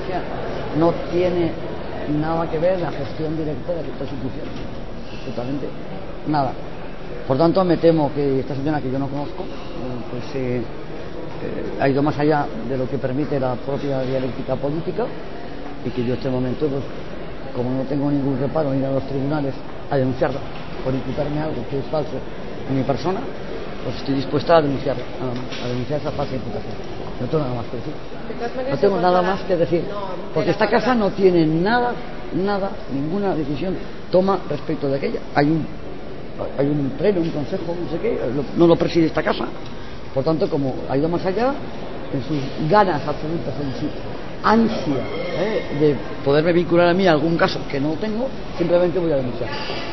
iglesia no tiene nada que ver la gestión directa de esta institución, absolutamente nada. Por tanto, me temo que esta señora, que yo no conozco, ha ido más allá de lo que permite la propia dialéctica política, y que yo en este momento, pues, como no tengo ningún reparo en ir a los tribunales a denunciarla por imputarme algo que es falso en mi persona, pues estoy dispuesta a denunciarla, a denunciar esa falsa imputación. No tengo nada más que decir. No tengo nada más que decir, porque esta casa no tiene nada, ninguna decisión toma respecto de aquella. Hay un pleno, un consejo, no sé qué, no lo preside esta casa. Por tanto, como ha ido más allá en sus ganas absolutas, en su ansia de poderme vincular a mí a algún caso que no tengo, simplemente voy a denunciar.